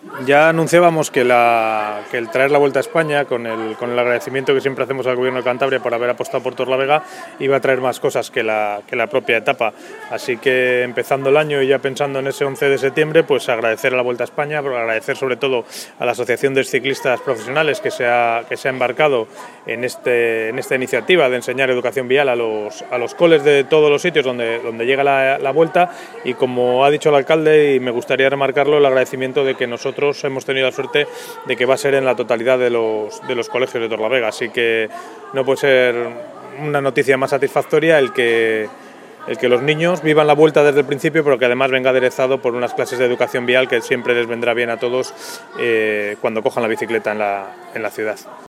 Ya anunciábamos que el traer la Vuelta a España, con el agradecimiento que siempre hacemos al Gobierno de Cantabria por haber apostado por Torlavega, iba a traer más cosas que la propia etapa. Así que empezando el año y ya pensando en ese 11 de septiembre, pues agradecer a la Vuelta a España, pero agradecer sobre todo a la Asociación de Ciclistas Profesionales que se ha embarcado en esta iniciativa de enseñar educación vial a los coles de todos los sitios donde llega la Vuelta, y como ha dicho el alcalde, y me gustaría remarcarlo, el agradecimiento de que nosotros hemos tenido la suerte de que va a ser en la totalidad de los colegios de Torlavega, así que no puede ser una noticia más satisfactoria el que los niños vivan la Vuelta desde el principio, pero que además venga aderezado por unas clases de educación vial que siempre les vendrá bien a todos cuando cojan la bicicleta en la ciudad.